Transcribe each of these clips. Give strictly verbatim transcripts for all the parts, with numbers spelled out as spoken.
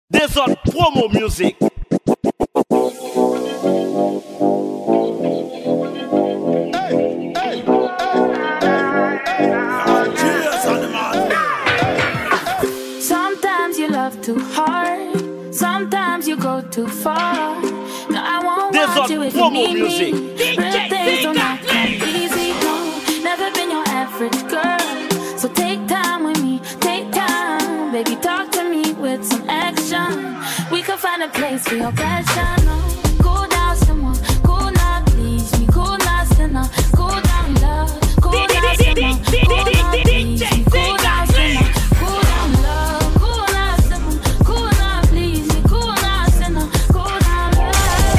Desert promo music. Sometimes you love too hard, sometimes you go too far. No, I won't want you if you need me. Real things don't have to be easy, no. Never been your average girl, so take time with me, take time. Baby, talk to me with some action. We can find a place for your passion, no. Cool down someone, cool now, please me. Cool now, sinner, cool down love. Cool down someone, cool now, please me. Cool down sinner, cool down love. Cool now, someone, cool now, please me. Cool now, sinner, cool down love.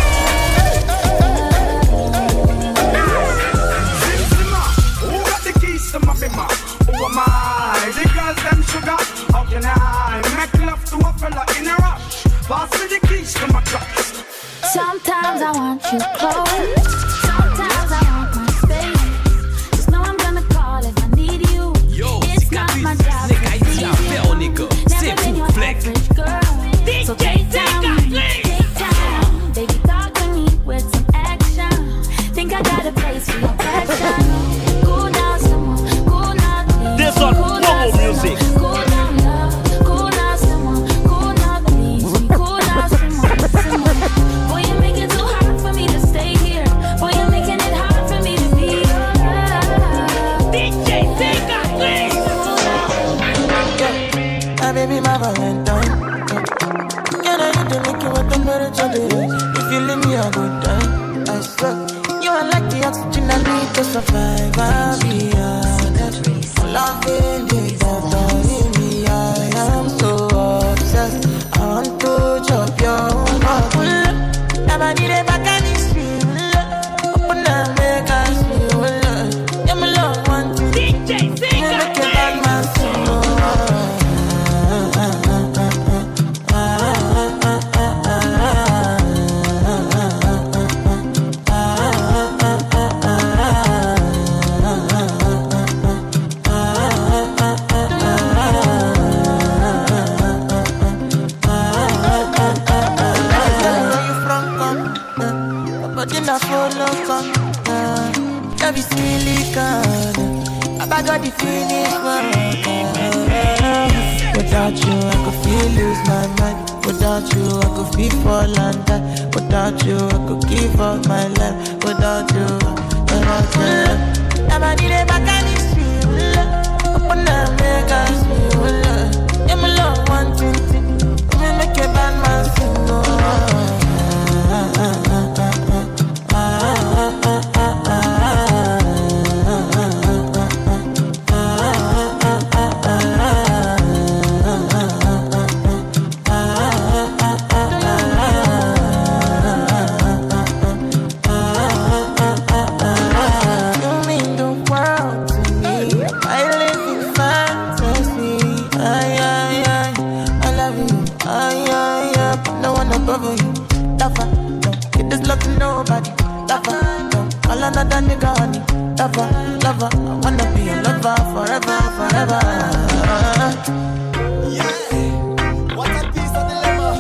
Who got the keys to my bimmer? Who am I? The girls them sugar. How can I make love to a fella in a rush? Pass me the keys to my clutch. Sometimes I want you close. Sometimes I want my space. Just know I'm gonna call if I need you. Yo, it's not my job to please you. Never been your average girl, so take time with me, take time. Baby, talk to me with some action. Think I got a place for your passion. Cool down someone, cool down please. This on promo music. Cool down love, cool down someone, cool down please. Cool down someone, someone. Boy, you make it too hard for me to stay here. Boy, you're making it hard for me to be your love. D J, take that please. My baby, my Valentine. Can I need to make you what temperature it is? If you leave me a good time, I swear. You are like the oxygen I need to survive. I'll be honest. Loving you, don't me. I am so obsessed. I want to chop your heart. Never need a back and it's real. Open up, make us feel. Yeah, my love want you. D J, sing make it back, my soul. I got the finish work. Without you, I could feel lose my mind. Without you, I could feel fall and die. Without you, I could give up my life. Without you, without you, never need a back and it's real. Open up, make us feel. Yeah, my love, one thing. Let me make a bad man sing. Oh. Another nigga honey, lover, lover. I wanna be a lover forever, forever. Yeah, what a piece of dilemma.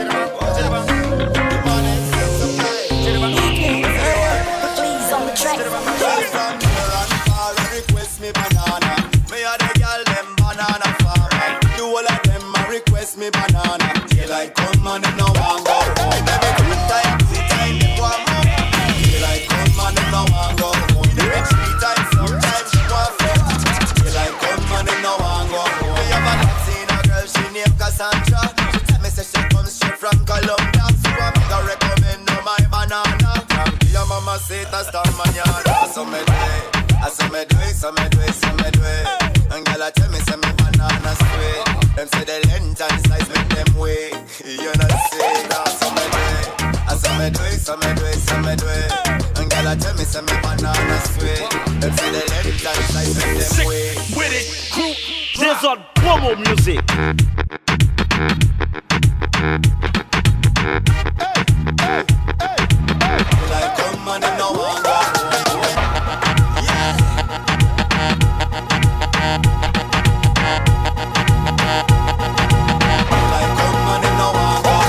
Please on the track. From here and far, request me banana. Me a the girl them banana farmer. Do all of them a request me banana. Till I come and them no want go home. Every good time, good time they want more. Till I come and them no want go home. Every three times, sometimes they want four. Till I come and them no want go home. We have a Latina girl, she named Cassandra. She tell me say she comes straight from Colombia. So I'm gonna recommend her my banana. From your mama say that's star manana. So me do it, I so me do it, so me do it, so me do it. And girl I tell me say me banana sweet. Them say the length and size make them wait. You know say that, so me do it, I so me do it, so me do it, so me do it. And girl I tell me say me banana sweet. Them say the length and size make them wait. With it, crew, Desert promo music. Like come on and no one go home. Yeah. Like come on and no one go home.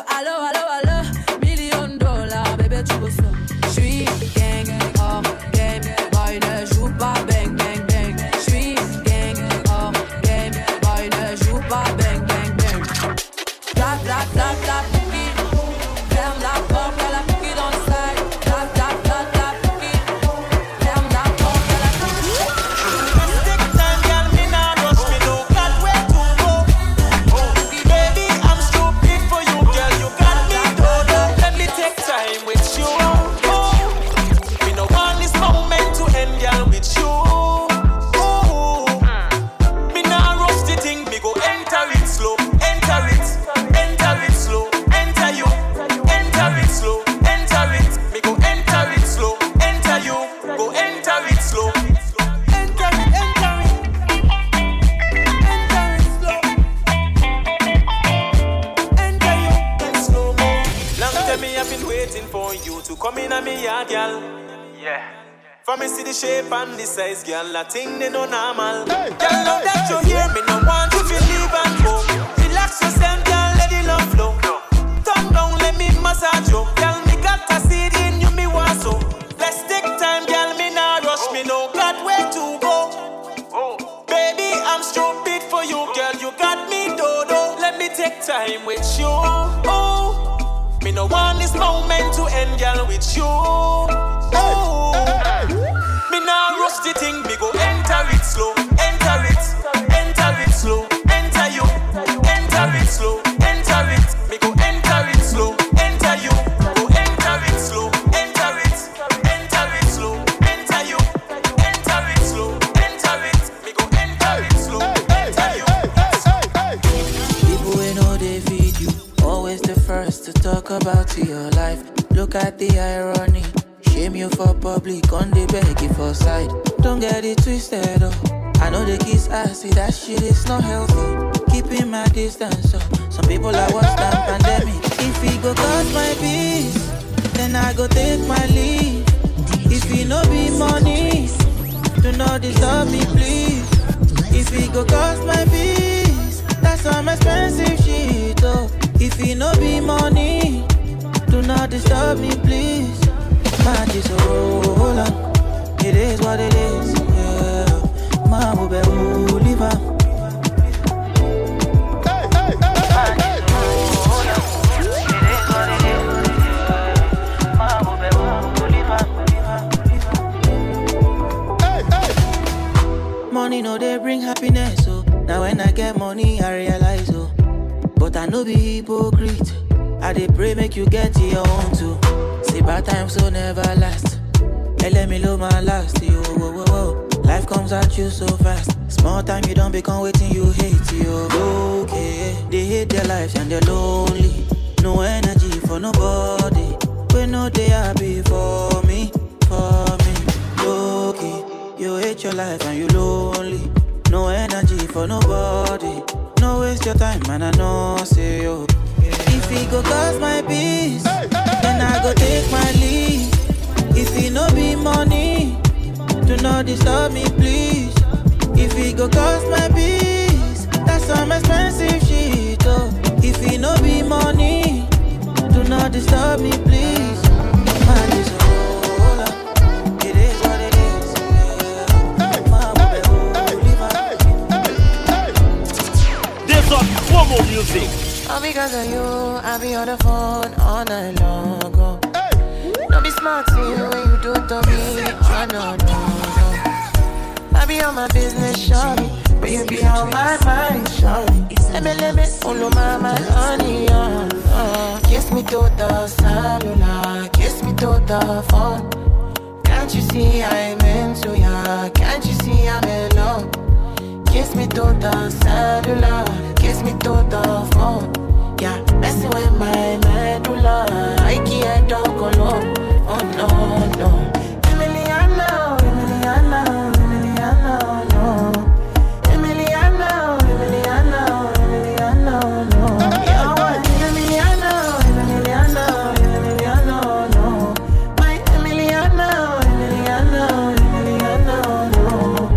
allo, allo, allo, allo. Million dollars, bébé, tu veux ça. J'suis gang, hors game, boy, ne joue pas bang, bang, bang. J'suis gang, hors game, boy, ne joue pas bang, bang, bang. Tap, tap, tap, tap, Pouki. Ferme la porte, y'a la Pouki dans le slide. Tap, tap, tap, tap, Pouki. Ferme la porte, y'a la Pouki. Take time, girl, me nah rush, me no got where to go. Baby, I'm stupid for you, girl, you got me dodo. Let me take time with you. Oh, me no want this moment to end, girl, with you. Oh, me nah rush the thing, me go enter it slow, enter it, enter it slow, enter you, enter it slow, enter it, me go enter it slow, enter you, go enter it slow. Enter it, enter it, enter it slow, enter you in slow mo. Long time me I've been waiting for you to come in a me yard, girl. Yeah. For me see the shape and the size, girl, that thing they no normal. Girl, now that you hear me, no want you to leave and go. Relax yourself, girl, let the love flow. Turn down, let me massage you. Girl, me got a seed in you, me want so. Let's take time, girl, me nah rush, me no got where to go. Baby, I'm stupid for you, girl, you got me dodo. Let me take time with you. Oh, me no want this moment to end, girl, with you. Oh, me nah rush the thing, me go enter it slow, enter it, enter it slow, enter you, enter it slow, enter it, me go enter it slow, enter you, go enter it slow, enter it, enter it slow, enter you, enter it slow, enter it, me go enter it slow, enter you. People we know they feed you, always the first to talk about your life. Look at the irony. Shame you for public, on the beg you for side. Don't get it twisted, oh. I know the kiss ass, see that shit is not healthy. Keeping my distance, oh. Some people are worse than pandemic. If he go cause my peace, then I go take my leave. If he no be money, do not disturb me, please. If he go cause my peace, that's some expensive shit, oh. If he no be money, do not disturb me, please. Man, just hold on. It is what it is. Yeah. Man, will be who live on. Hey, hey, hey, hey. Hold on. It is what it is. Man, will be who live on. Hey, hey. Money no they bring happiness, so now when I get money I realize, oh. But I no be hypocrite. I dey pray make you get your own too. See bad times so never last. Hey, let me love my last. Yo, whoa, whoa, whoa. Life comes at you so fast. Small time you don't become waiting you hate. Yo, okay. They hate their lives and they're lonely. No energy for nobody. We know they happy for me, for me. Okay. You hate your life and you lonely. No energy for nobody. No waste your time man, I know say yo. If he go cause my peace, then I go take my leave. If he no be money, do not disturb me, please. If he go cause my peace, that's some expensive shit, oh. If he no be money, do not disturb me, please. Man, just hold on. It is what it is. Yeah. Man, hey, hey, hey, hey. This on promo music. All because of you, I be on the phone all night long. Oh. Don't be smart to you when you do it to me. Oh, no, no, no. I be on my business, shawty, but you be on my mind, shawty. Let me, let me, follow my, my honey, uh, uh. Kiss me to the cellular, kiss me to the phone. Can't you see I'm into ya? Can't you see I'm in love? Kiss me to the cellular, kiss me to the phone. Yeah, messing with my medulla. I can't talk alone. Oh no, no. Emiliano, Emiliano, Emiliano, no. Emiliano, Emiliano, Emiliano, no. Yeah, what? Emiliano, Emiliano, Emiliano, no. My Emiliano, Emiliano, Emiliano, no.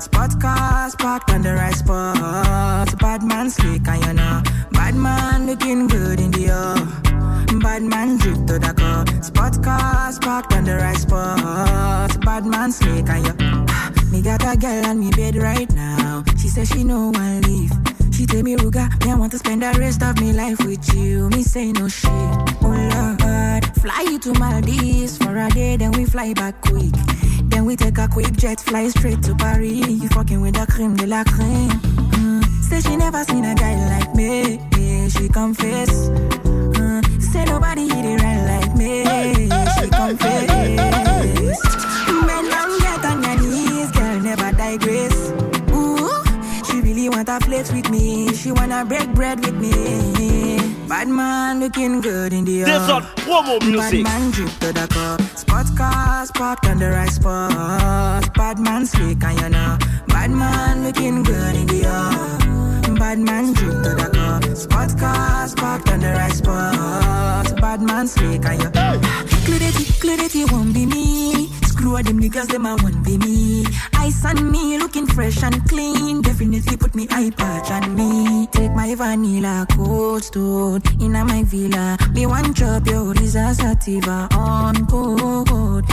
Spot cars parked on the right spot. Bad man slick and you know. Bad man looking good in the air. Bad man drip to the car. Spot cars parked on the right spot. Bad man slick and you. Me got a girl on me bed right now. She says she no one leave. She tell me, Ruga, me I want to spend the rest of me life with you. Me say no shit. Oh Lord, fly you to Maldives for a day, then we fly back quick. Then we take a quick jet, fly straight to Paris. You fucking with the creme de la creme. Mm. Say she never seen a guy like me. Yeah, she confess. Mm. Say nobody hit it right like me. She confess. Men don't get on your knees, girl, never digress. Ooh, she really wanna flex with me. She wanna break bread with me. Bad man looking good in the This on promo music. Bad man drip to the cup. Spot cars parked on the right spot. Bad man slick and you know. Bad man looking good in the air. Bad man drip to the cup. Spot cars parked on the right spot. Bad man slick and you know. Clarity, clarity won't be me. Screw all them niggas, them I won't be me. Ice on me, looking fresh and clean. Definitely put me eye patch on me. Take my vanilla cold stone in my villa. Me one drop your Risa Sativa on cold,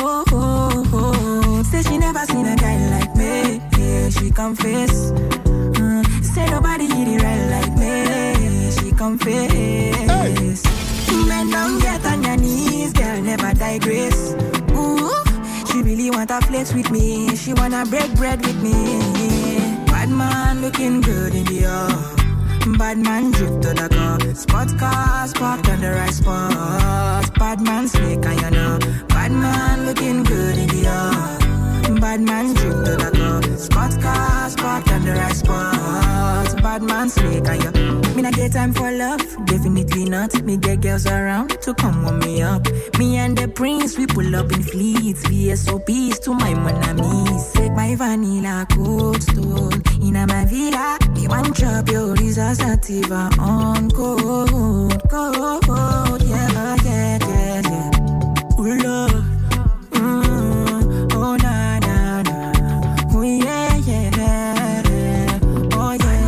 cold. Say she never seen a guy like me. Yeah, she confess. Mm, say nobody hit it right like me. She confess. Men don't get on your knees, girl, never digress. Ooh, she really wanna flex with me. She wanna break bread with me. Bad man looking good in the air. Bad man drip to the car. Spot cars parked on the right spot. Bad man slick and you know. Bad man looking good in the air. Bad man drip to the car. Spot cars parked on the right spot. Bad man slick and you. Me not get time for love, definitely not. Me get girls around to come warm me up. Me and the prince, we pull up in fleets. V S O Ps to my monamis. Take my vanilla cold stone in my villa. Me one drop your Risa Sativa on cold, cold. Yeah, yeah, yeah, yeah. Ooh, Lord. Mm, oh, na, na, na. Oh, yeah, yeah. Oh, yeah.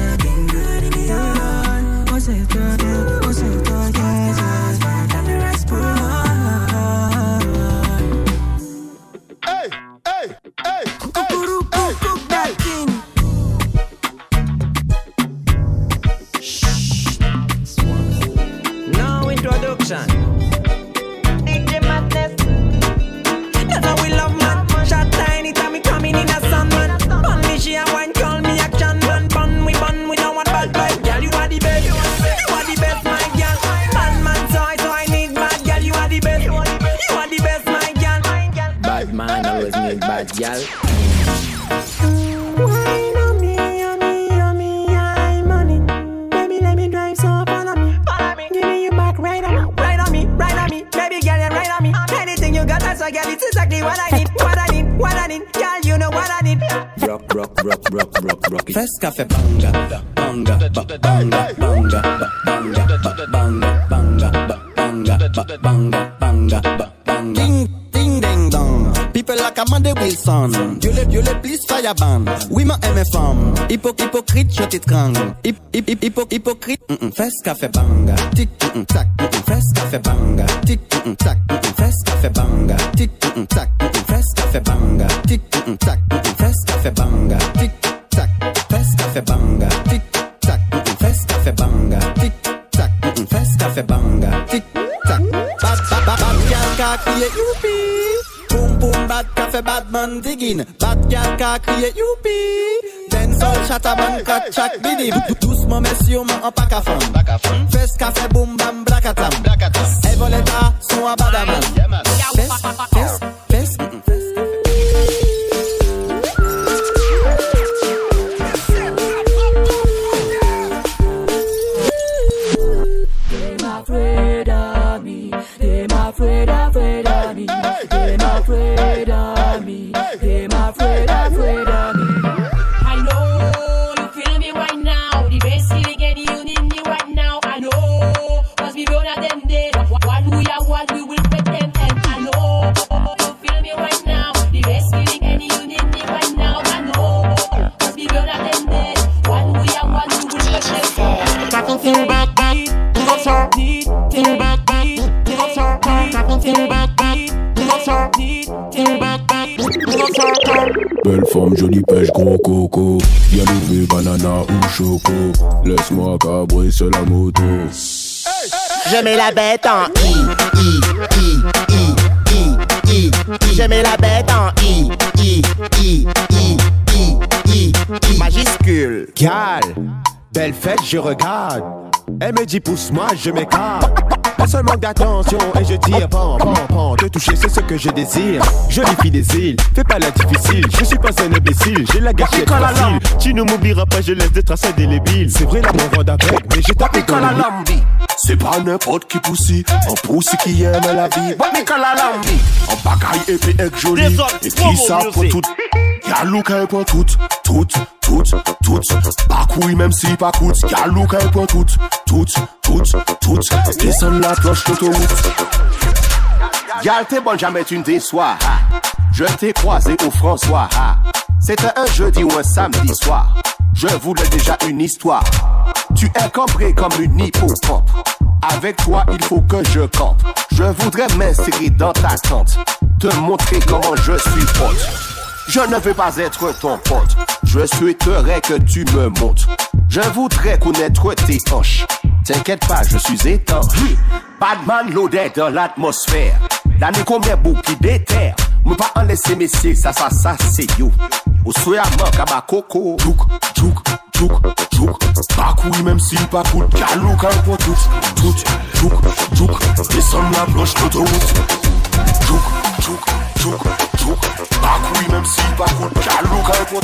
Hey, hey, hey, hey, cook that thing. No introduction. D J Madness. That's how we love man. Shot tiny time we coming in a sun man. Bun me she a wine call me action man. Bun we bun we don't want bad boy. Girl you are the best. You are the best my girl. Bad man toy so I need bad girl. You are the best. You are the best my girl. Bad man always need bad girl. Wine on me, on me, on me, I'm on it. Baby, let me drive, so follow me. Follow me. Give me your back, right on me, right on me, right on me. Baby girl, you're right on me. Anything you got, that's why, girl, it's exactly what I need, what I need, what I need. Girl, you know what I need. Rock, rock, rock, rock, rock, rock. First cafe banga, banga, banga, banga, banga, banga, banga, banga, banga, banga, banga. Ding, ding, ding, dong. People like Amanda Wilson. Dieu le, Dieu le, please fire ban. Oui, ma aime femme. Hypo, hypocrite, je t'étrangle. Hip, hip, hip, hypo, hypocrite. Mm-mm, first cafe banga. Tic, mm-mm, tac, mm-mm, first cafe banga. Tic, mm-mm, tac, mm-mm, first cafe banga. Tic, mm-mm, tac, mm-mm, first cafe banga. Tic, mm-mm, tac, mm-mm, first cafe banga. Tic, tac, first cafe banga. Tic, tac, mm-mm, first cafe banga. Tic, tac, mm-mm, first cafe banga. Tic, tac. Bad, bad, bad, bad, girl, ka kriye youpi. Boom, boom, bad cafe, bad man digging. Bad girl, ka kriye youpi. Dancehall, chataman, kat, chak, bidim. Doucement, messieurs, man, en pack à fond. Fes café, boom, bam, blakatam. El voleta, son à badaman. Fes, fes, fes, mm-mm, fes. Afraid of me, them afraid, afraid of me, them afraid of me, them afraid, afraid of me. I know you feel me right now, the best feeling get you in me right now. I know, cause Belle femme, jolie pêche, gros coco. Bien levé, banana ou choco. Laisse-moi cabrer sur la moto. Je mets la bête en I, I, I, I, I, I. Je mets la bête en I, I, I, I, I, I, I. Majuscule. Gal, belle fête, je regarde. Elle me dit pousse-moi, je m'écarte. Elle seul manque d'attention et je tire pan, pan, pan. Te toucher, c'est ce que je désire. Jolie fille des îles, fais pas la difficile. Je suis pas un imbécile, j'ai la gâchette facile. Tu ne m'oublieras pas, je laisse des traces indélébiles. C'est vrai, l'amour rend avec, mais j'ai tapé dans la lambi. C'est pas n'importe qui poussi, un poussi qui aime la vie. Nicolas Lambi, en bagaille épée et joli. Et qui ça pour tout. Y'a Luka et pour tout, tout, tout, tout. Pas couille même si pas coûte. Y'a Luka et pour tout, tout, tout, tout. Descends la cloche d'autoroute. Y'a t'es bon, jamais tu ne déçois. Je t'ai croisé au François. C'était un jeudi ou un samedi soir. Je voulais déjà une histoire. Tu es cambré comme une hippocampe. Avec toi, il faut que je campe. Je voudrais m'insérer dans ta tente. Te montrer comment je suis pote. Je ne veux pas être ton pote. Je souhaiterais que tu me montres. Je voudrais connaître tes hanches. T'inquiète pas, je suis étanche. Badman loaded dans l'atmosphère. L'année combien beaucoup qui déterre. Me pas en laisser messieurs, ça, ça, ça, c'est you. Au soya manque à ma coco. Jouk, jouk, jouk, jouk. Pas couille même si pas cool. Galou quand pour tout. Tout, jouk, jouk. Descends la planche d'autoroute. Jouk, jouk, jouk, jouk. Pas couille même si pas cool. Galou quand pour tout.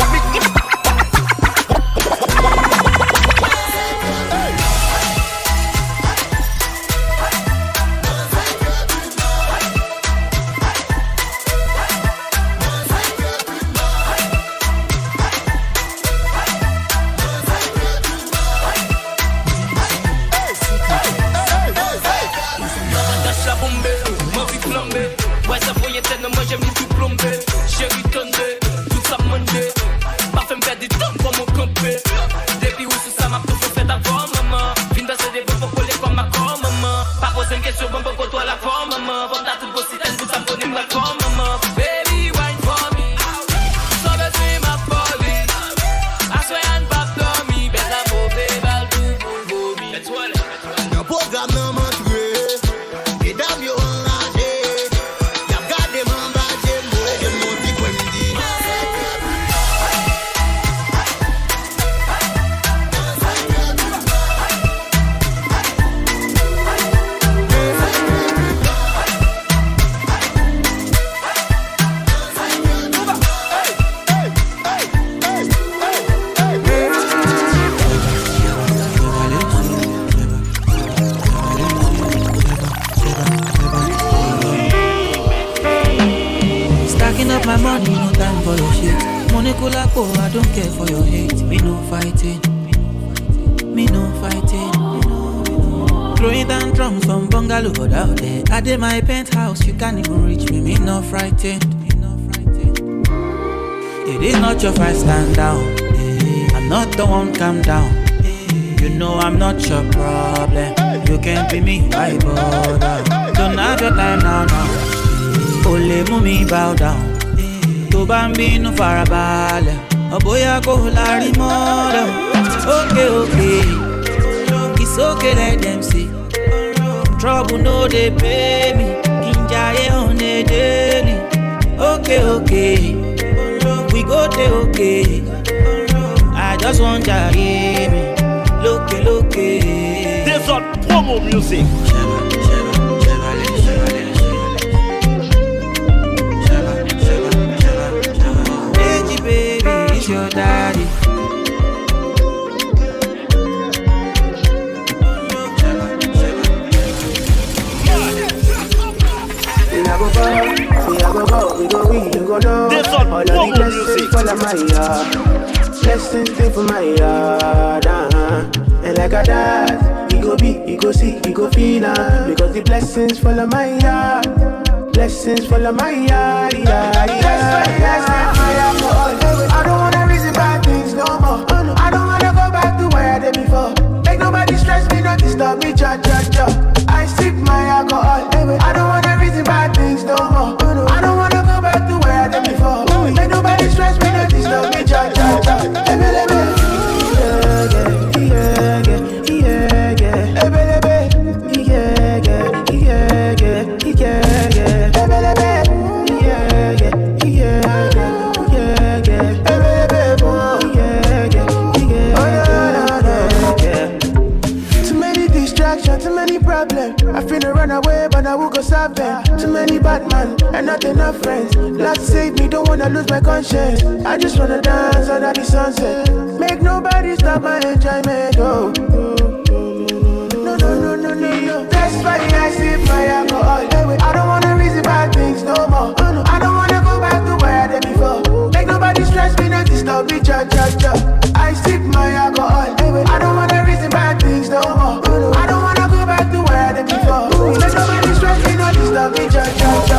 Moi j'aime tout plomber, j'ai ritonné, tout ça mandé. Parfait me fait des temps pour mon campé. Depuis où sous ça m'a tout fait d'avant maman. Vine danser des bons pour coller comme ma corps maman. Pas poser une question bon pour toi la forme maman. Bon t'as tout beau si t'es tout ça me donne la corps maman. Baby wine for me, so the dream of police. I swear and pop for me, belle la mauvais balle tout pour vomi. Let's roll it, let's roll it. Le programme n'a montré, et dame yo enragé. My money, no time for your shit. Money cola go, I don't care for your hate. Me no fighting, me no fighting. Throwing down drums from bungalow out there. I did my penthouse, you can't even reach me. Me no frightened. It is not your fight, stand down. I'm not the one, calm down. You know I'm not your problem. You can't be me, why bother? Don't have your time now, now. Only mummy bow down. To bambino farabalẹ̀, ọ̀bọ̀yà kò lárí mọ́dọ̀. Okay, okay, it's okay let them see. Trouble no dey pay me, ìjàyè on a daily. Okay, okay, we go dey okay. I just want jàyè mi, lókè lókè. Desert Promo Music. Your daddy. We a go go, we a go go, we go we, you go know. All of the blessings fall on my yard. Blessings stay for my yard, uh-huh. And like a dad, we go be, we go see, we go feel uh, because the blessings fall on my yard. Blessings fall on my yard, yeah, yeah, yeah. I don't wanna reason bad things no more. I don't wanna go back to where I did before. Make nobody stress me, no not disturb me, cha cha cha. I sip my alcohol. I don't wanna reason bad things no more. I don't wanna go back to where I did before. Make nobody stress me, not disturb me, cha cha cha. Ebe lebe, yeah yeah yeah yeah yeah. Ebe lebe, yeah yeah yeah yeah yeah yeah. Ebe lebe, yeah yeah yeah yeah yeah. Ebe lebe, yeah yeah yeah yeah. Too many distractions, too many problems. I finna run away, but I will go solve them. Too many bad men and not enough friends. Lord save me, don't wanna lose my conscience. I just wanna dance under the sunset. Make nobody stop my enjoyment. Oh, no, no, no, no, no, no. That's why I sip my alcohol. I don't wanna reason bad things no more. I don't wanna go back to where I did before. Make nobody stress me, not disturb me, cha cha cha. I sip my alcohol. I don't wanna reason bad things no more. I don't wanna go back to where I did before. Make nobody stress me, not disturb me, cha cha cha.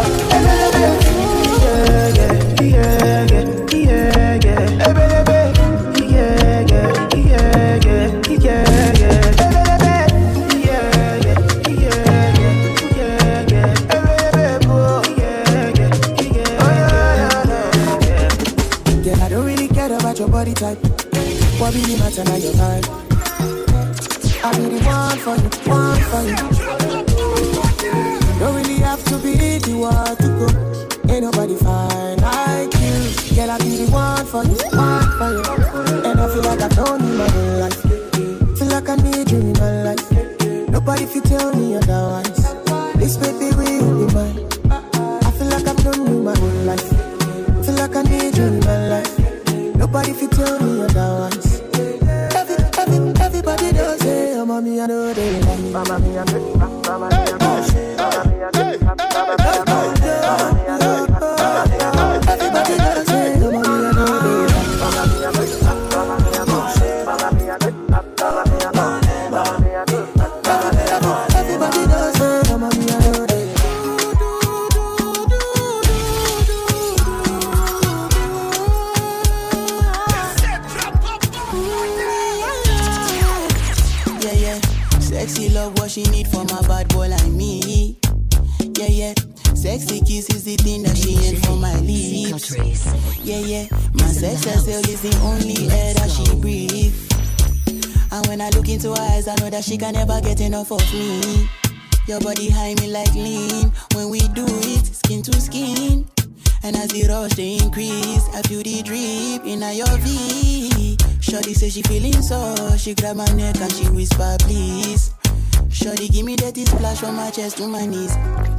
Yeah, yeah, yeah, yeah, yeah, yeah. Yeah, yeah, yeah, yeah, yeah, yeah. Girl, I don't really care about your body type. What really matter now your time? I be the one for you, one for you. Don't really have to be the one to go. Ain't nobody fine like you. Girl, I be the one for you, one for you. And I feel like I've known you my whole life. Feel like I need you in my life. Nobody fi tell me otherwise. This baby will be mine. I feel like I've known you my whole life. Feel like I need you in my life. Nobody fi tell me otherwise. Every, every, everybody does say, oh mommy, I know they love me. Mama, me, I know they love me. Mama, me, I know they love me. Everybody does say, oh mommy, I know they love me. Mama, me, I know they love me. Mama, me, I know they love me. Mama, me, I know they love me. Everybody does say, oh mommy, I know they Sexy love, what she need from a bad boy like me. Yeah, yeah. Sexy kiss is the thing that she ain't for my lips. Yeah, yeah. My sex herself is the only air that she breathes. And when I look into her eyes, I know that she can never get enough of me. Your body high me like lean. When we do it, skin to skin. And as the rush they increase, I feel the drip in your V. Shorty say she feeling so, she grab my neck and she whisper please. Shorty give me that splash from my chest to my knees.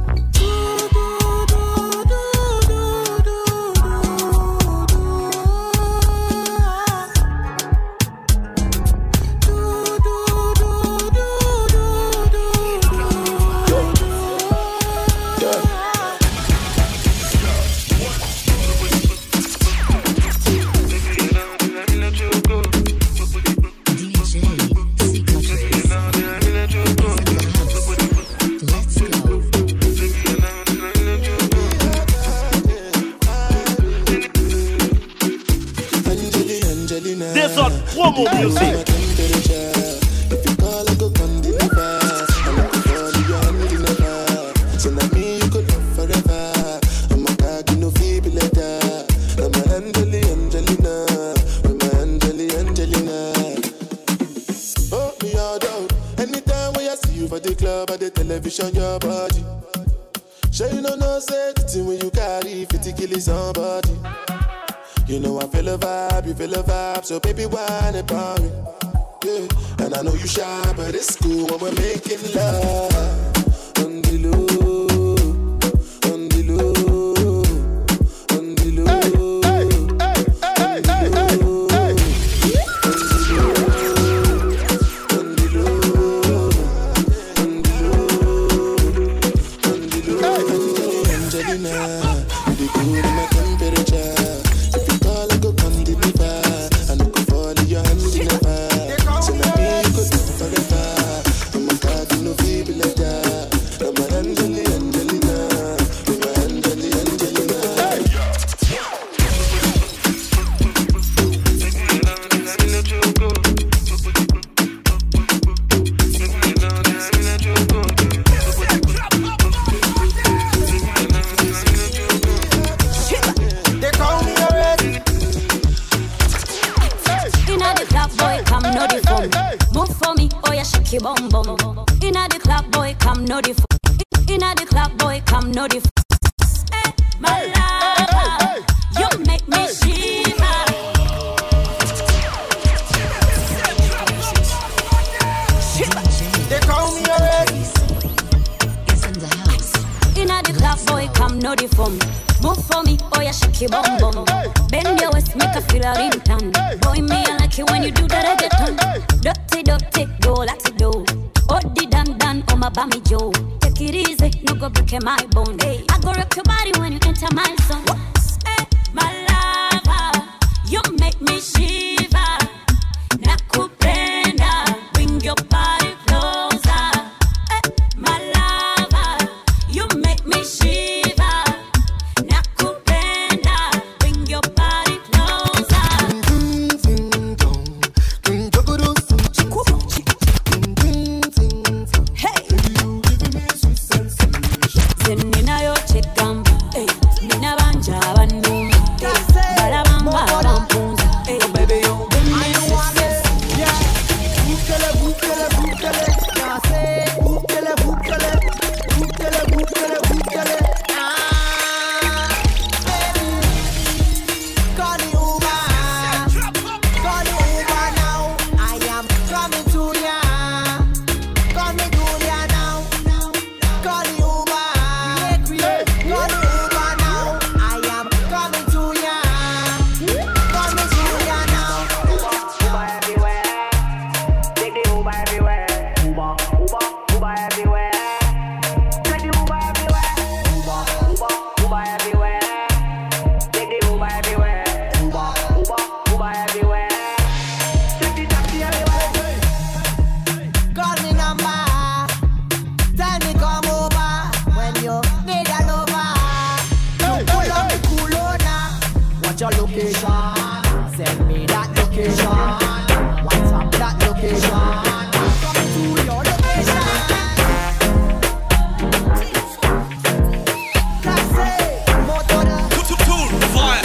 Promo music. If you call, I go come deliver. I'm looking for you, I'm really never. So now me, you could love forever. I'm a cocky, no feeble letter. I'm a Angeli, Angelina. I'm a Angeli, Angelina. Oh, me all down. Anytime when I see you for the club or the television, your body. Sure you know no safety when you carry fifty killing somebody. You know I feel a vibe, you feel a vibe, so baby whine about me. Yeah. And I know you shy, but it's cool when we're making love. On the low, on the low, on the low, on the low, on the low, on the low, Angelina, you be cool in my temperature. Baby Inna the club, boy, come no the f. Inna the club, boy, come no the f. Hey, my lover, you make me shiver. They call me already. Inna the club, boy, come no the fun. Move for me, oh yeah, shake your bum bum. Bend your waist, make a feel a ringtone. Boy, me I like it when you do that reggaeton. Dirty, dirty, go like it do. Oh, the dan dan, oh my bammy Joe. Take it easy, no go break my bone. Hey, I go rock your body when you enter my zone. Hey, my lover, you make me shiver. Nakupenda, bring your body closer. Hey, my lover, you make me shiver. Nakupenda, bring your body closer. Hey, Zenina yo chekamba, hey, Nina banja bandu, hey, balabamba bampunza, hey, baby yo, I don't want it, yeah. Boukele, boukele, boukele, danse, boukele, boukele, boukele, boukele, boukele, ah, baby. Call the Uber, call the Uber now. I am coming to ya, call me to ya now. Call the Uber, call the Uber now. I am coming to ya, call me to ya now. Uber everywhere, take the Uber everywhere. Uber, Uber, Uber everywhere. Take the Uber everywhere. Uber, Uber, Uber everywhere. Take the Uber everywhere. Uber, Uber, Uber everywhere. Take the taxi everywhere. Call me number, tell me come over when you need a lover. You pull up the Kulona, what's your location? Send me that location. What's up that location? Coming to your location. Taxi, motor. Tool, fire.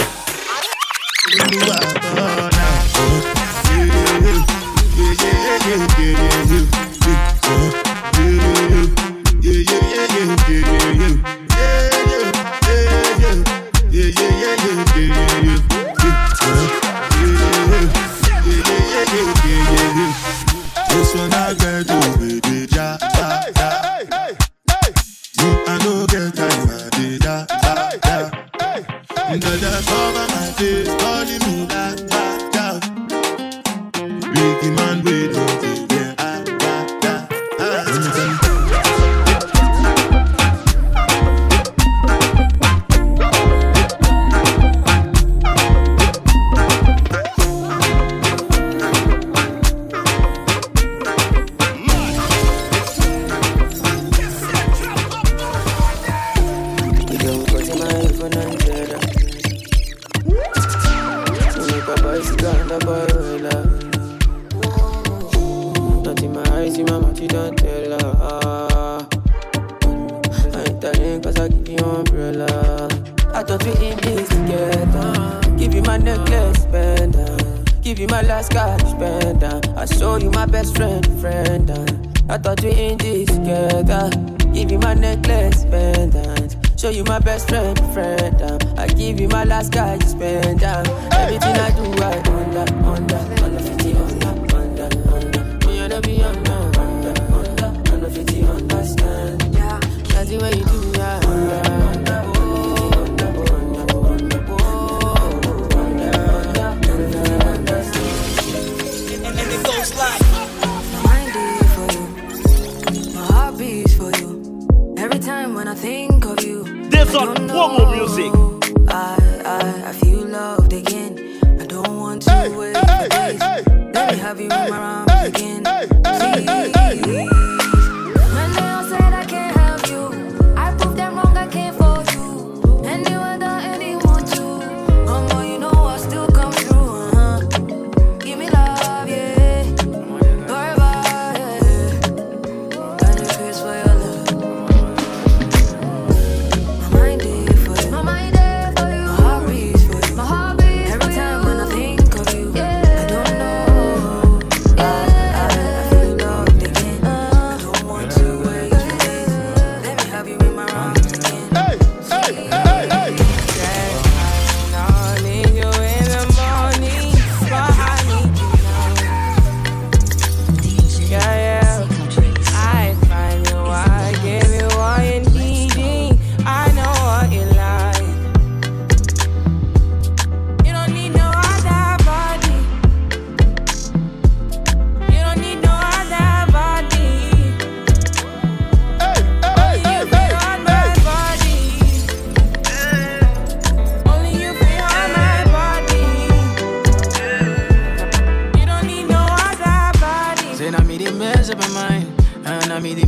This one I get to baby, ja, ja, ja. You I no get time, I did ja, ja, ja. Dada cover my face, calling me back, back, down. Ricky man, we don't take care, ah, back, down, ah. I thought we in this together. Give you my necklace, pendant. Show you my best friend, friend. Um. I give you my last guy, you spend um. Everything I do, I under, under, under fifty, under, under, under. Me and I be under, under, under, under fifty, understand. Yeah, that's the way you do, yeah. Under, under, under, under, under, under, under, And it goes like. Every time when I think of you, there's on promo music. I, I, I feel loved again. I don't want to hey, wait hey, for days. Hey, Let me have you hey, in my arms hey, again. Hey, Please. Hey, hey. When they all said I can't have you, I proved them wrong, I can't for you. Any weather, anyone to. Oh boy, you know I still come through. Uh-huh. Give me love, yeah. Forever, yeah. And you kiss for your love. My mind is for you. My mind is.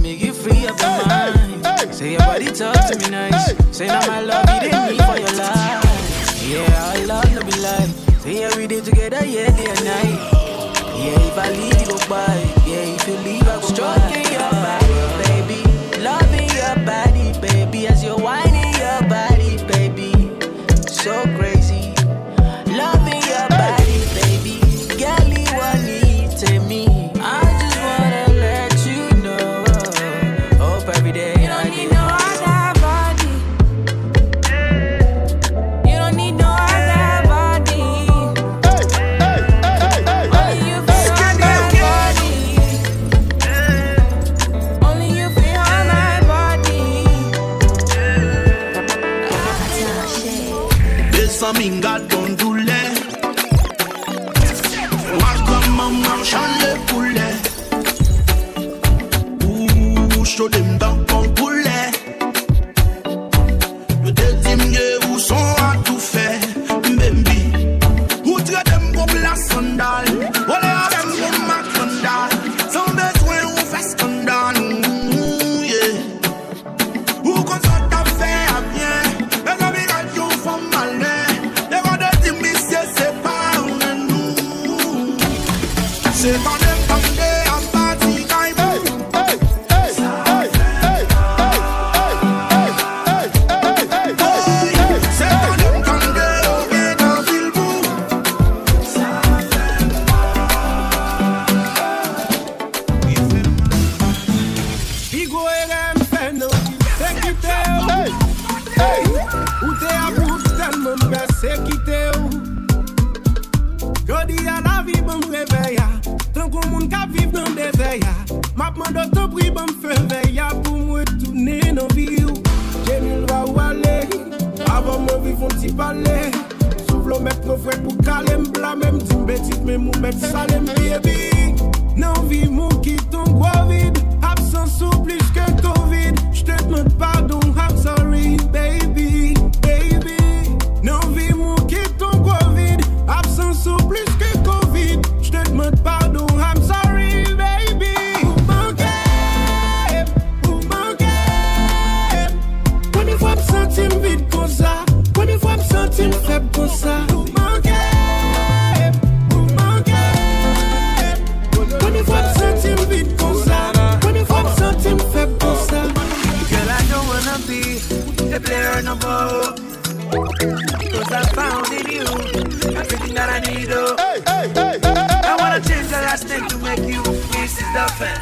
make you free up your mind. Say your body talk to me nice. Say now my love you didn't need for your life. Yeah, our love no be lie. Say yeah, we did together, yeah, day and night. Yeah, if I leave, you go by. Yeah, if you leave, I go stroking your body, baby. Loving your body, baby. As you're whining your body, baby. So crazy. Loving your body, baby. Girl, you want need to me. I just wanna let you know. Hope every day you don't need no other body. You don't need no other body. Only you feel on my body. Only you feel on my body. Besa minga don doule. Waka mama chale poulet. Ouh, show them down con poulet. Le dédimye où sont à tout fait, baby. Outre dem comme la sandale. Olé à dem comme ma candale. Sans besoin ou fait scandale. Ouh, yeah. Ou qu'on soit t'a fait à bien. Les amis quand you font malin. Les gars de Timmy c'est pas un nous. C'est dans les pandés à partir quand il veut. C'est dans les pandés au guet dans Villebourg. Bigo erem feno, se kite ou. Ou te apou tellement ben se kite ou. Jodi a la vie bon réveilla, tant qu'on moun ka vive dans désert. M'a demandé de prix bon feu veilla pour moi tourner dans vie ou. J'aime va ou aller, avant moi vivre un petit palais. Souffle mettre nos frères pour caler m'bla même dit bêtise mais mou mettre salem baby. Non vie mon qui ton gros vide, absence ou plus que Covid. J'te demande pardon, I'm sorry baby, baby. Non vie mon qui ton gros vide, absence ou plus que Covid. J'te demande pardon, I'm sorry baby. Vous manquez, vous manquez. Combien fois me sentir vide comme ça, combien fois me sentir faible comme ça. Vous manquez, vous manquez. Combien fois me sentir vide comme ça, combien fois me sentir faible comme ça. Girl, I don't wanna be a player no more. Cause I found in you everything that I need, oh. I wanna change the last name to make you Missus Duffin.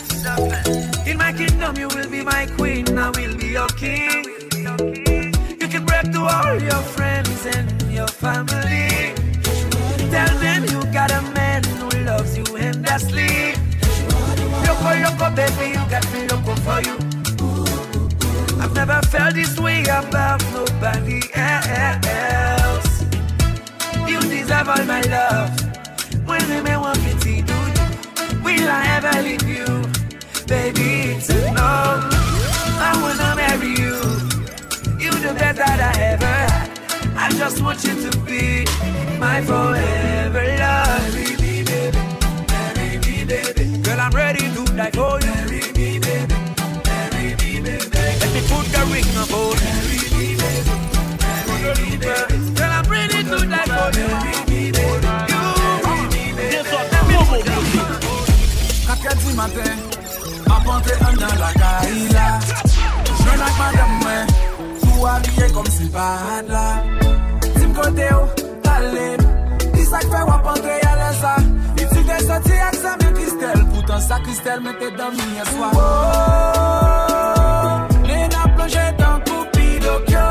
In my kingdom you will be my queen, I will be your king. You can brag to all your friends and your family. Tell them you got a man who loves you endlessly. Loco, loco, baby, you got me loco for you. I've never felt this way about nobody else. You deserve all my love. When we may want pity, do you? Will I ever leave you? Baby, it's a no. I wanna marry you. You the best that I ever had. I just want you to be my forever love. Marry me, baby. Marry me, baby. Girl, I'm ready to die for you. Marry me, baby. Marry me, baby. Let me put the ring on board. Marry me, baby. Marry me, baby. Girl, I'm ready to die for you. Marry me, baby. You, marry me, baby. Quatre du matin, ma pente est dans la caïla. Je n'ai pas d'amour, tout habillé comme si pas là. Tim côté où, allez, dis ça que fait wap entrer à l'aise. Et tu t'es sorti avec sa mère Christelle. Pourtant, sa Christelle m'était dans hier soir. Oh, les n'a plongé dans coupi d'okyo.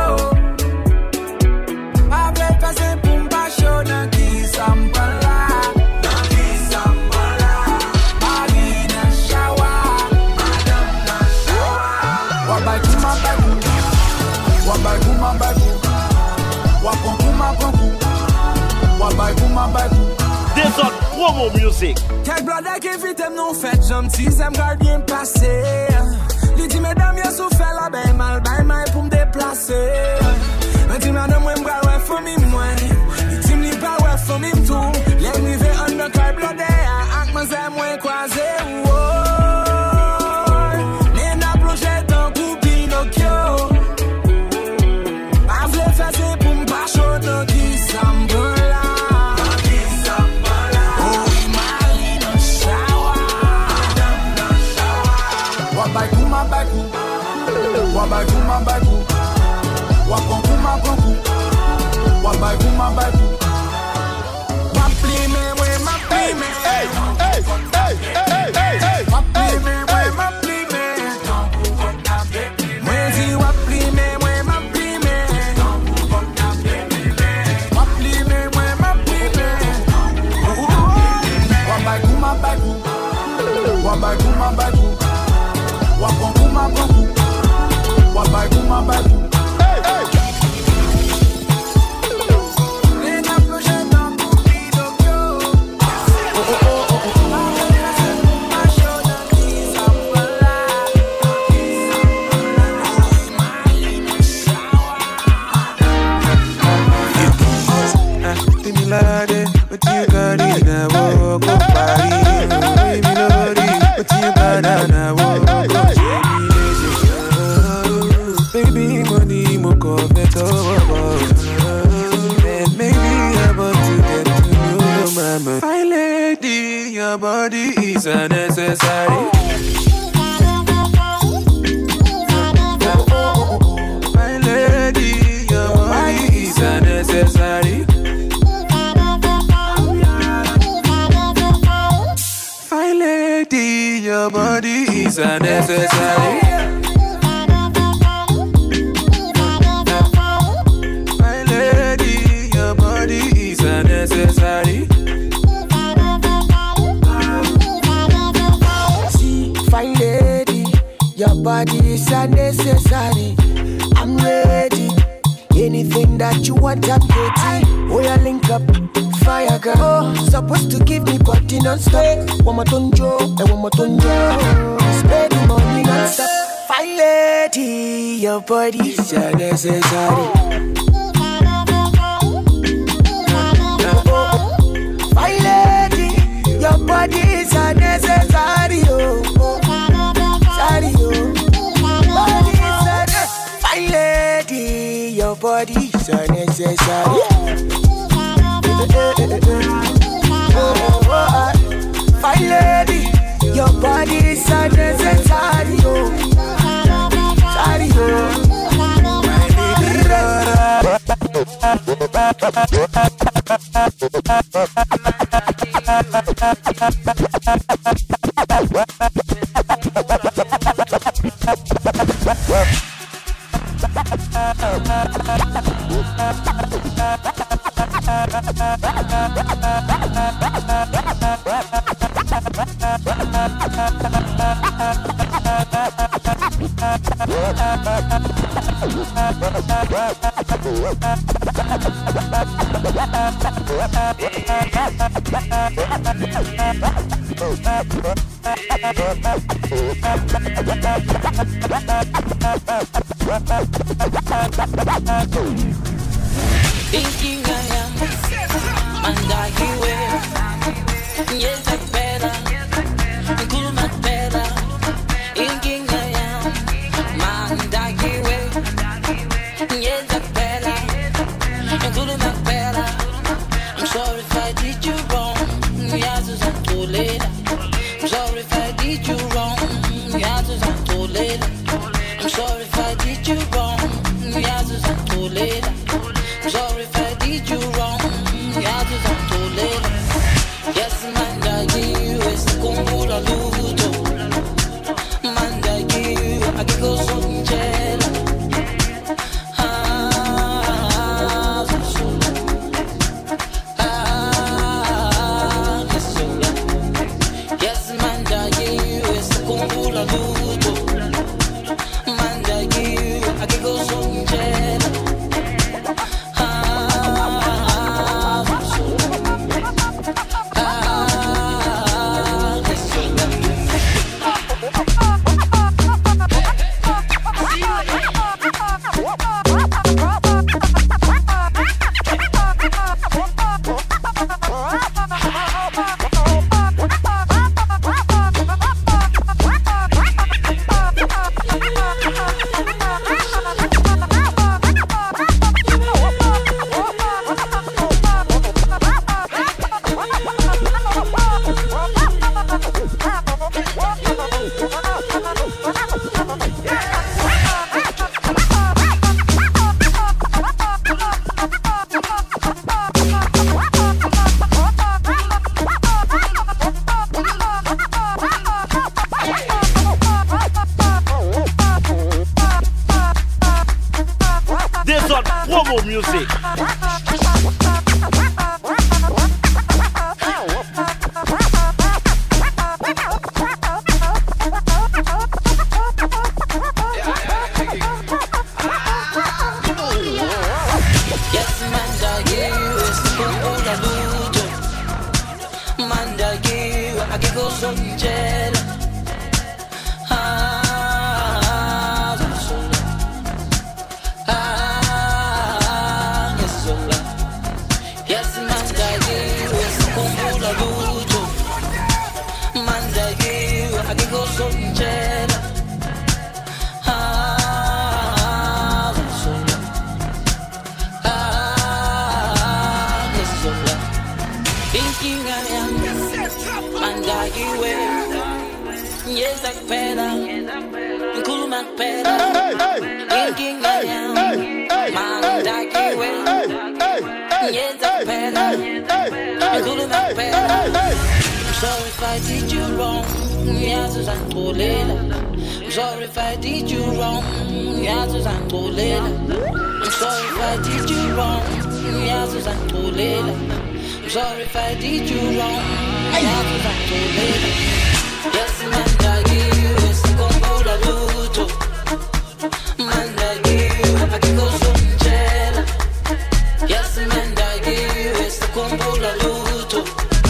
Avec passé pour m'bacho dans qui s'emballa. This on promo music. Quel brother qui vit aime non fait, j'aime si j'aime gardien passé. Lui dit mesdames y'a souffert la ben mal, ben mal pour me déplacer. Mais dis madame moi m'bral ouais famille moi. Lui dit m'li pas ouais famille tout. Les m'rivé en de quel brother, ak moi zè moi croisé. kuma baku, wabai kuma baku, wakon kuma baku, wabai kuma baku. Ma play me, we ma play me, hey, hey, hey, hey, hey, hey. Ma play me, we ma play me. Mwezi wa play me, we ma play me. Ma play me, we ma play me. Wabai kuma baku, wabai kuma baku. Wakon kuma baku, wabai kuma baku. Hey, hey. Nena projet dans tout video. Oh oh oh oh. Timilade, but you got it now. Walk up, body, baby, nobody, but you got it now. Baby, money, more confident over. And maybe I want to get to know your mama. My lady, your body is unnecessary. My lady, your body is unnecessary. My lady, your body is unnecessary. Unnecessary. See, fine lady, your body is unnecessary. I'm ready. Anything that you want, I'm ready. Oh, you link up, fire girl. Oh, supposed to give me body non-stop. One more tonjo, and one more tonjo. Spend money non-stop. Fine lady, your body is unnecessary. My lady, your body is unnecessary, oh, oh, sorry, oh, body is unnecessary. My lady, your body is unnecessary. My lady, your body is unnecessary, oh, sorry, oh. Thinking I am, and I give way. Yes, I'm better, cool, not better. Thinking I am, and I give way. Yes, I'm better, cool, not better. I'm sorry if I did you wrong. Yes, I'm too late. I'm sorry if I did you wrong. Yes, I'm too late. I'm sorry if I did you wrong. Yes, I'm too late. I'm sorry if I did you wrong. Yes, I'm too late. Yes, man, I did. Promo music. Sorry if I did you wrong, yeah, Susan Tolela. I'm sorry if I did you wrong, yeah, Susan Tolela. I'm sorry if I did you wrong, yeah, Susan Tolela. I'm sorry if I did you wrong, yeah, Susan Tolela. Yes, man, I give you a second bowl of luto. Man, I give you a kick of some jelly. Yes, man, I give you a second bowl of luto.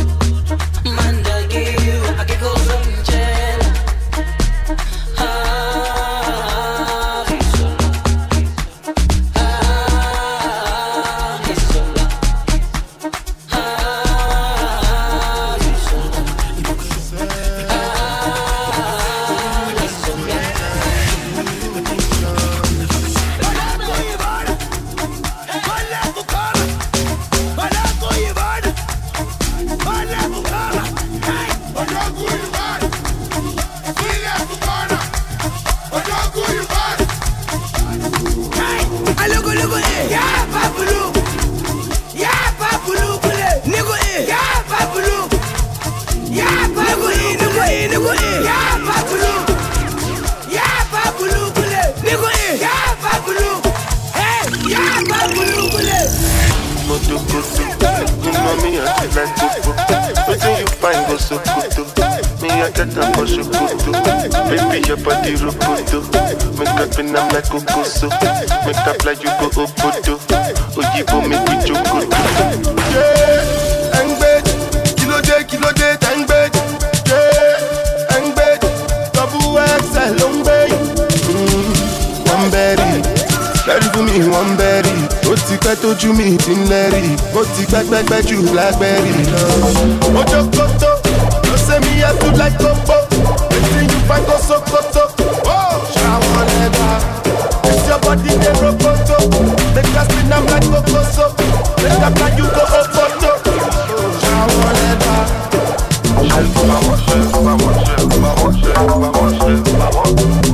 Baby, your body rokoto. Make up and I'm like Okoso. Make up like you go Opoto. Ojibo make me chokoto. Yeah, Angbed. Kilo J, Kilo J, Angbed. Yeah, Angbed. Double X L, long berry. One berry. Berry for me, one berry. Ó ti pẹ́ tójú mi ti ń lẹ́rìí. Ó ti pẹ́ pẹ́ pẹ́ jù blackberry lọ. Ojo koto. No say me I do like Coco. Everything you find go so koto. Oh, shower leather. It's your body they rokoto. Make us spin I'm like Coco so. Make up like you go up photo. Shower leather. Vamos, vamos, vamos, vamos, vamos.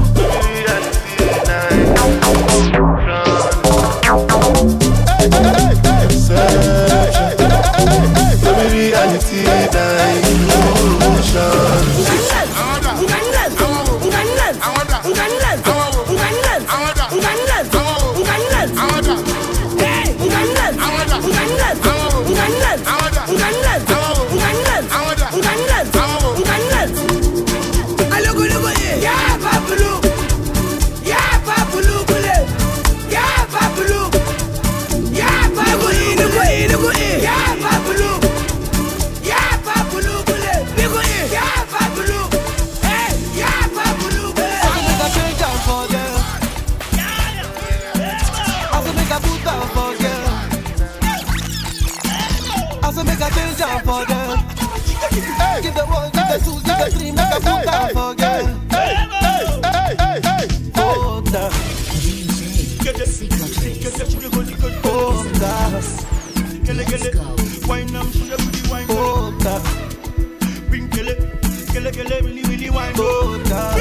Give the one, give the two, give the three, make a put down for girl. Hey, hey, hey, hey, hey, hold that. Get the secret, get the good, good, good, hold that. Get it, get it, wine up, shoot up with the wine. Hold that. Bring kill it, kill it, kill it, really, really wine. Hold that.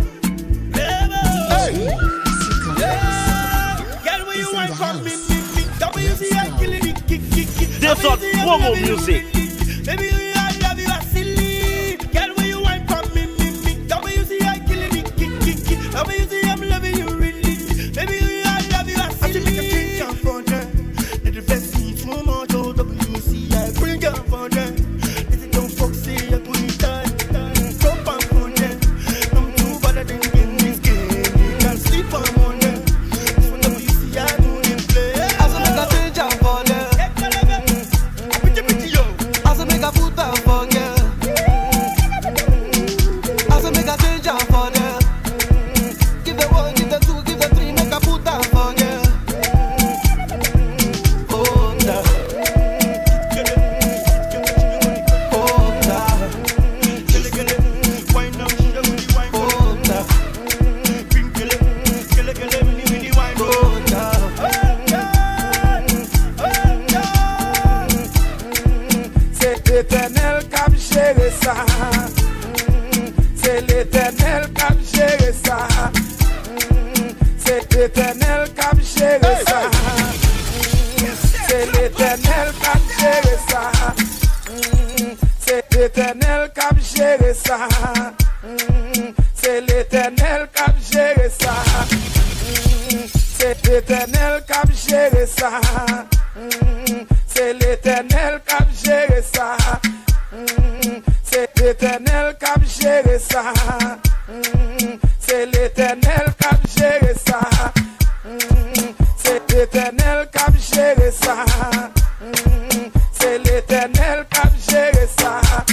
Hey, girl, where you wine from me, me, me. W C I kill it, kick, kick, kick. This on promo music. Baby, I love you, I silly. Girl, where you wine from me, me, me. W C I kill it, kick, kick, kick. W C I'm loving you really. Baby, I love you, I silly. I make a change for them. ça. Mm, c'est l'éternel qui a géré ça. Mm, c'est l'éternel qui a géré ça. Mm, c'est l'éternel qui a géré ça. Mm, c'est l'éternel qui a géré ça. Mm, c'est l'éternel qui a géré ça. Mm, c'est l'éternel qui a géré ça. Mm, c'est l'éternel qui a géré ça.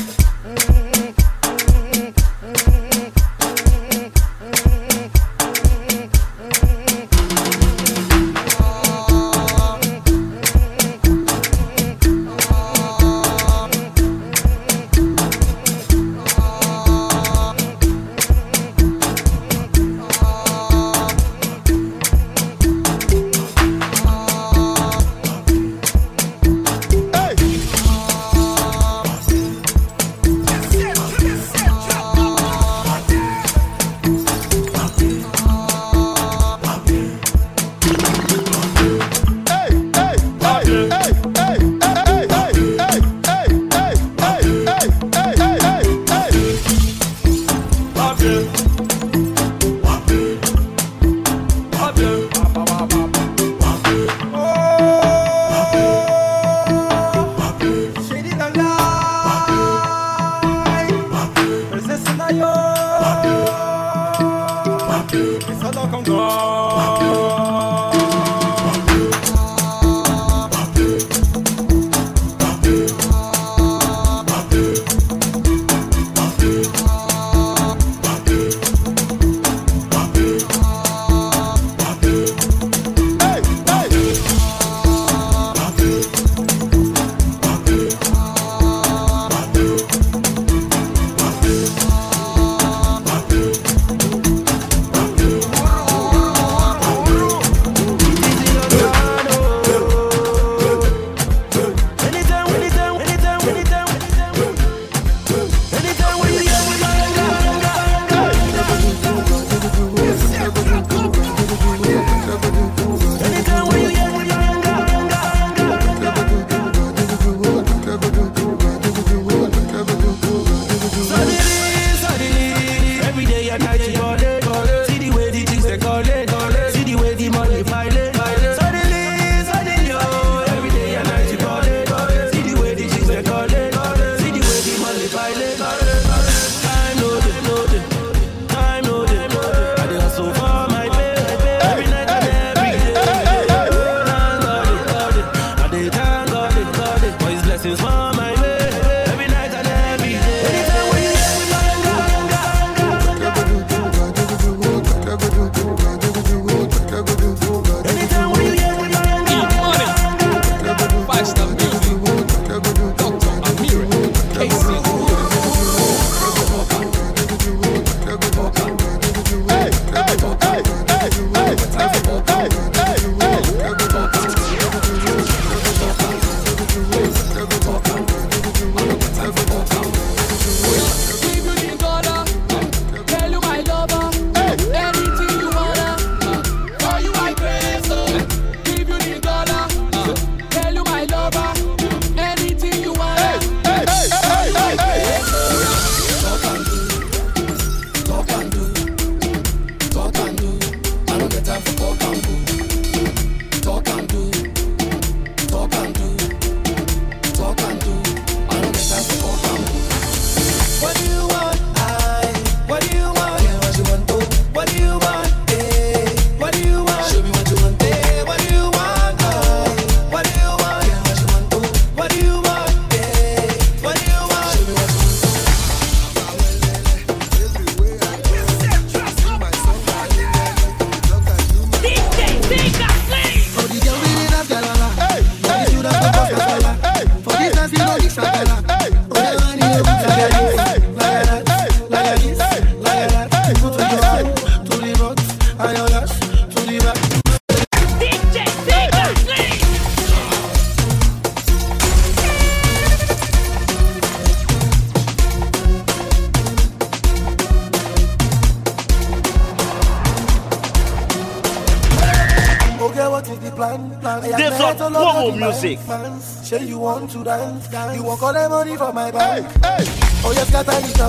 This on Cuomo music. Say you want to dance, you want all the money from my bank. Oh, you scatter it down.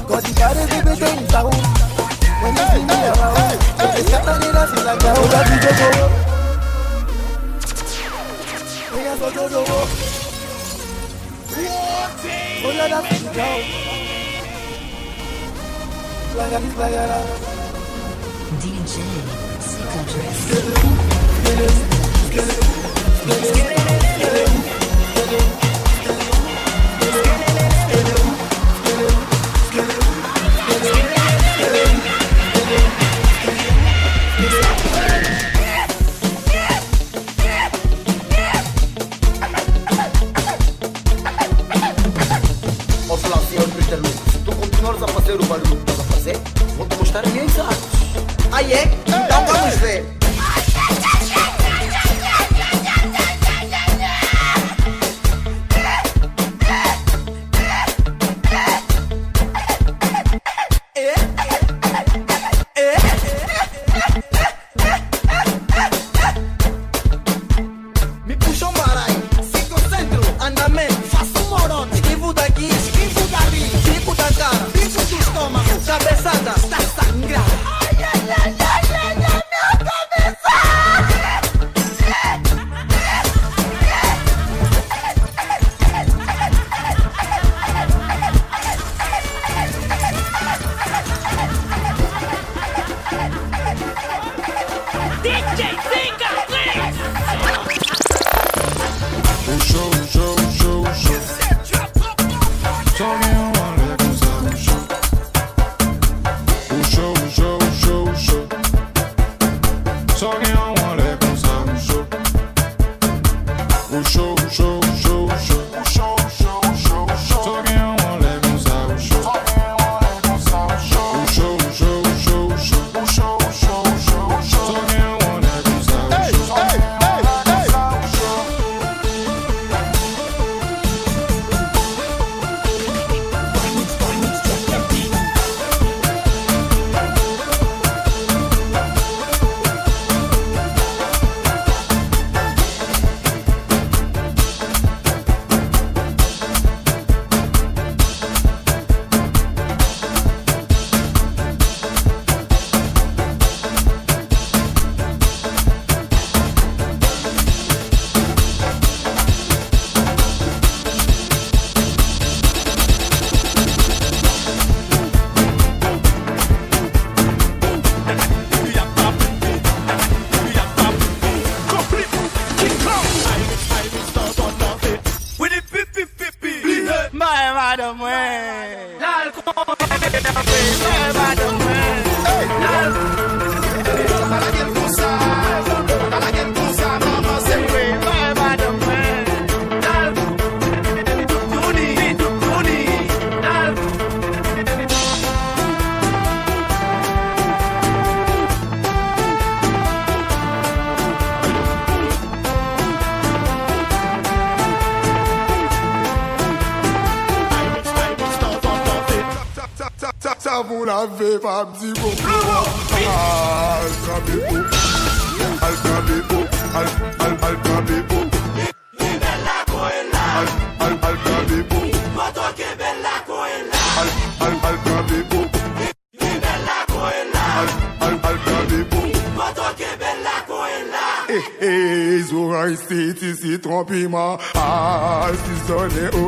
Cause he carries everything in town. When you see me around, it's Saturday, I feel like I hold up the go. We are so go go. Oh yeah, that's the go. Like a like a D J Psychodress. Ouça lá, senhor Peter Lucas, se tu continuares a fazer o barulho que estás a fazer, vou-te mostrar minhas artes. Ah, é? Então vamos ver. Me puxa um baralho, fico no centro, andamento, faço um morote, esquivo daqui, esquivo dali, fico da cara, fico do estômago, cabeçada, está sangrando. Ai, ai, ai, ai, ai, ai, minha D J Zinga, please! O show, o show, o show, o show. Só quem não olha com sabe o show. O show, o show, o show, o show. Só quem não olha com sabe o show. O show, o show, o show, o show. O show, o show, o show, o show. Só quem não olha com sabe o show. O show, o show, o show, o show. O show, o show, o show, o show. Só quem não olha com sabe o show. Vous l'avez pas petit beau. Al Cabebo, Al Cabebo, Al Al Al Cabebo. Al Al Al Cabebo. Al Al Al Cabebo. Al Al Al Cabebo. Eh eh, ils auront ici, ici, trompiment. Ah, si sonné, oh.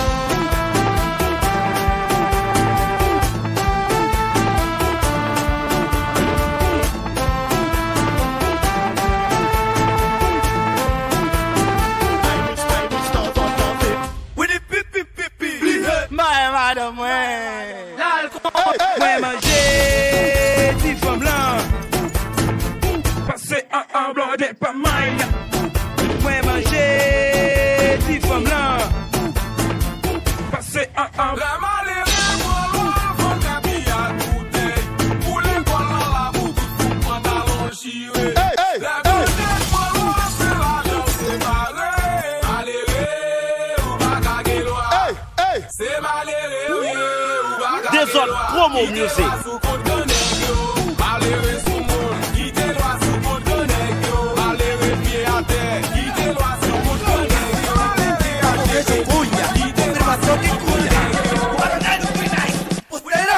Ouais, manger, dix femmes blancs. Passer un un blanc n'est pas mal. Ouais, manger, dix femmes blancs. Passer un un blanc. This on promo music. Confirmación que cuya.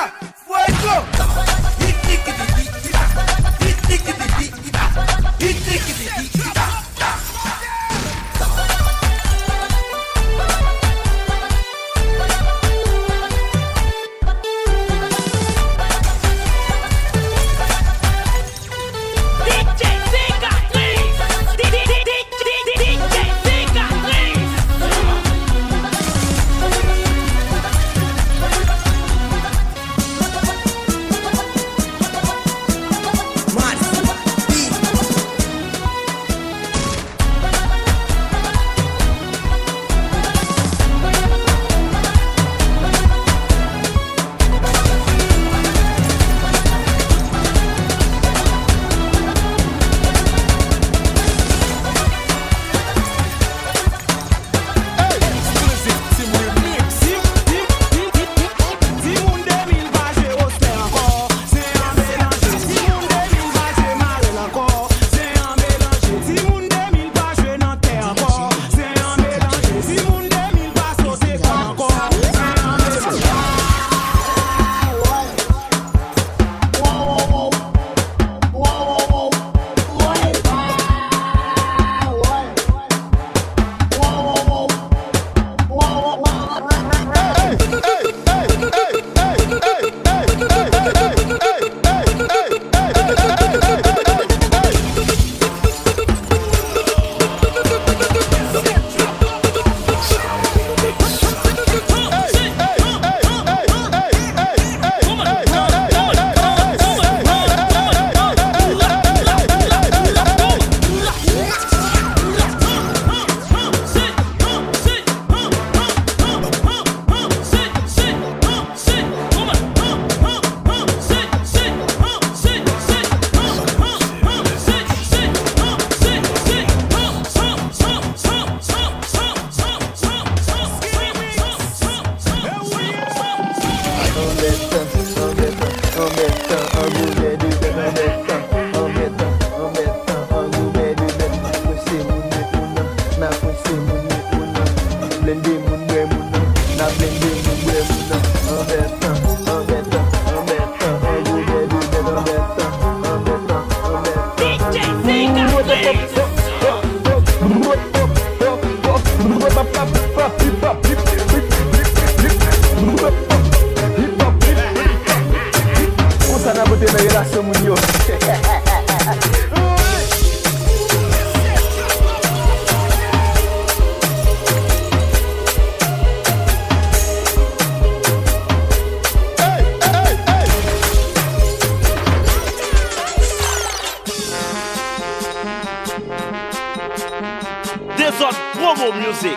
Desert Promo Music.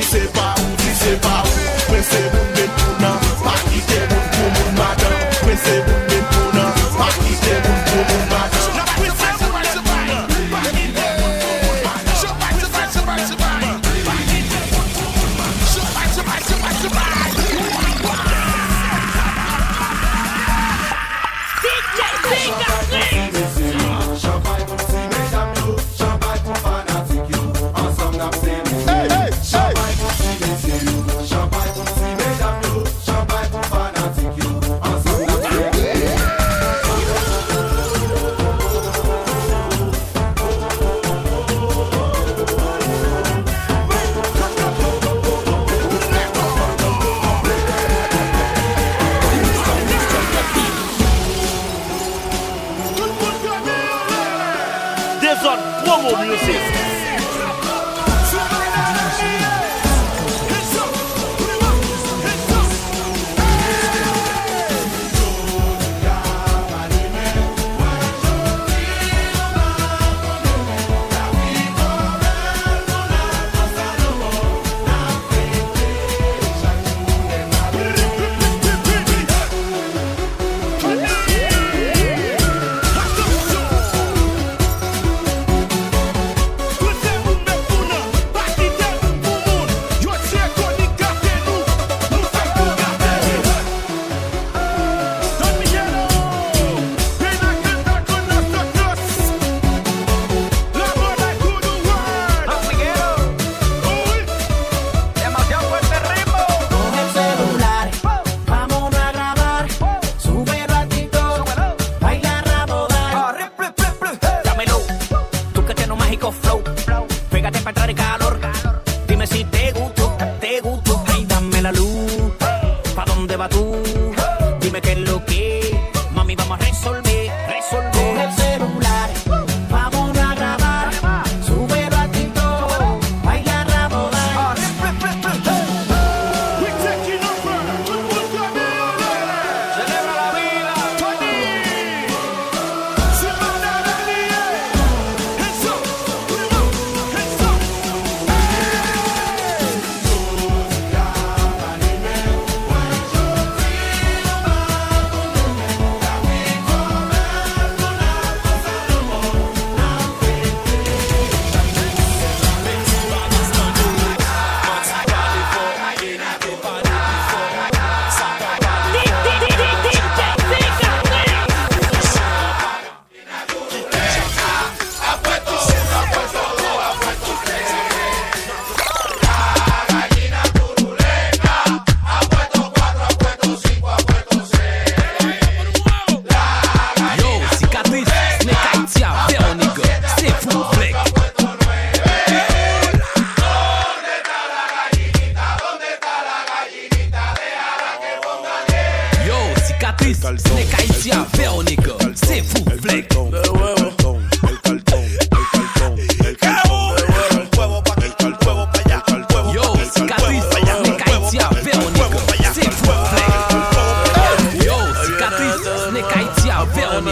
When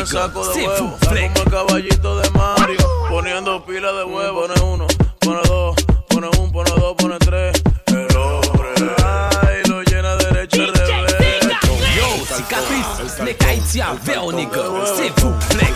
saco de huevo, como el caballito de Mario, poniendo pila de huevo. Pone uno, pone dos, pone un, pone dos, pone tres. El hombre, ay, lo llena derecho al revés. Yo, cicatrice, les Haïtiens vers nigga, s'il vous plaît.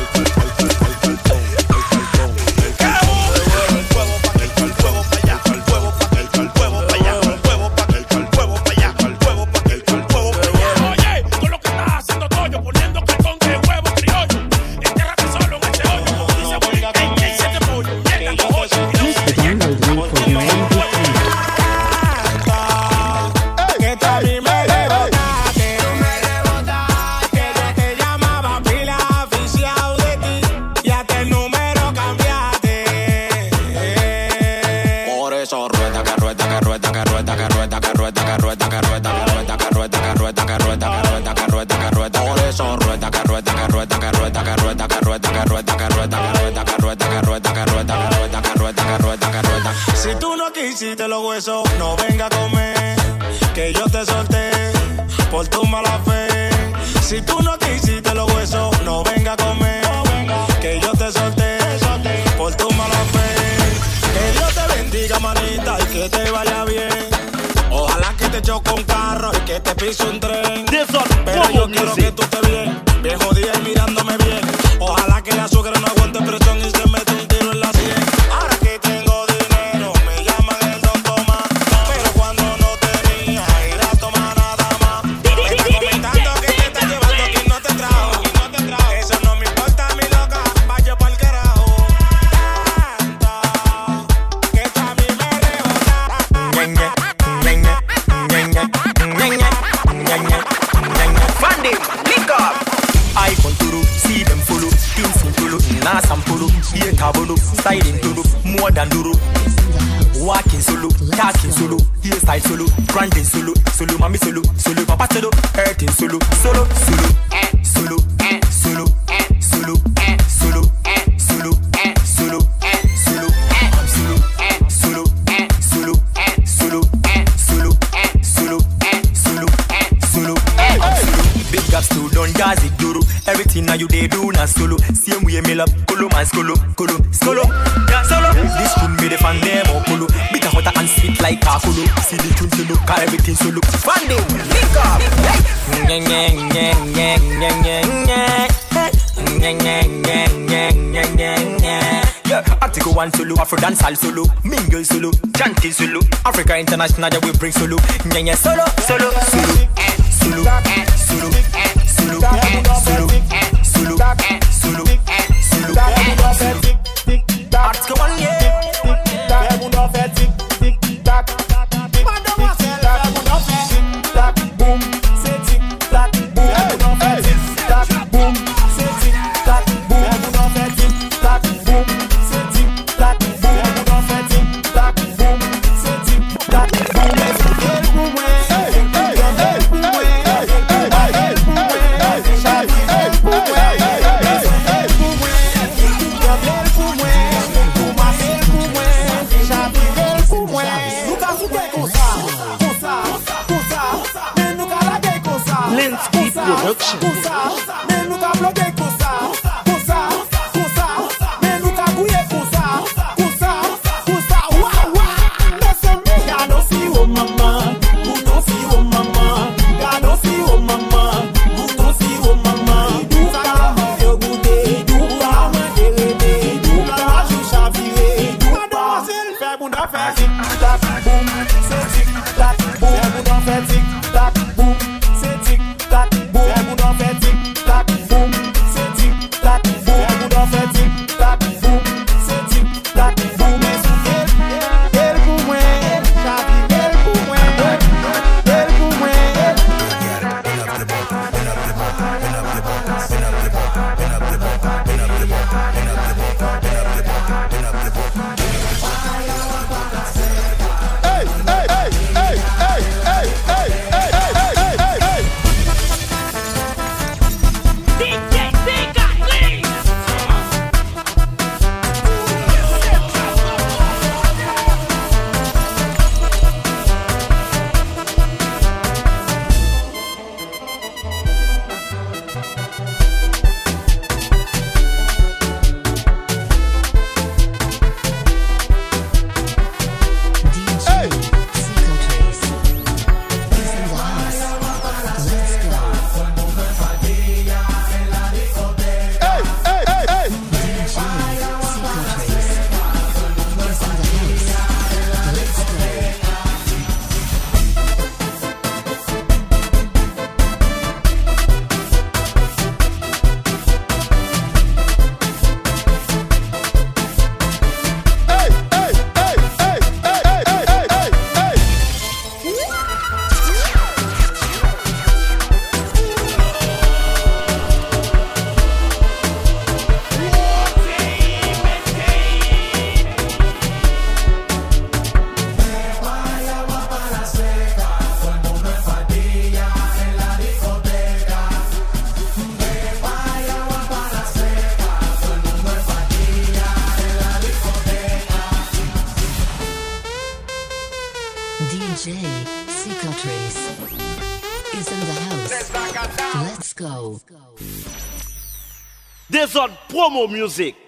Si tú no quisiste los huesos, no venga a comer, que yo te solté por tu mala fe. Si tú no quisiste los huesos, no venga a comer, que yo te solté por tu mala fe. Que Dios te bendiga, manita, y que te vaya bien. Ojalá que te choque un carro y que te pise un tren. Pero yo quiero que tú estés bien, bien jodida y mirándome bien. Ojalá que la suegra no aguante presión y se mete un tiro en la sien. Ahora que tengo dinero, me llaman el Don Tomás. Pero cuando no tenía, ir a tomar nada más. Me está comentando que te está llevando quien no te trajo. Eso no me importa, mi loca, vaya pa'l carajo. Tanto que esta a mí me rebota. Fundy, pick up. iPhone turu, see them follow. Things in tulu, nasam pulu. Here tabulu, styling tulu, more than duru. Walking solo, talking solo, hairstyle solo, branding solo, solo mami solo, solo papa solo, hurting solo, solo, solo, solo, solo, solo, solo, solo, solo, solo, solo, solo, solo, solo, solo, solo, solo, solo, big ups to Don Jazzy Duru. Everything now you they do na solo. Same way me love Kolo man skolo, Kolo, skolo, yeah solo. This tune me the fan name or Kolo. Bitter hotter and sweet like a Kolo. See the tune solo, car everything solo. Fundy, pick up. Nyeng nyeng nyeng nyeng nyeng nyeng nyeng nyeng nyeng nyeng nyeng. Yeah, Article one solo, Afro dancehall solo, mingle solo, chanting solo, Africa international yeah we bring solo. Nyeng nyeng solo, solo, solo, solo, solo, solo, solo, solo, solo, solo. Article one yeah. Boom, c'est tic tac, boom, c'est tic tac, boom, c'est tic D J Cicatrice is in the house. Let's go. Desert promo music.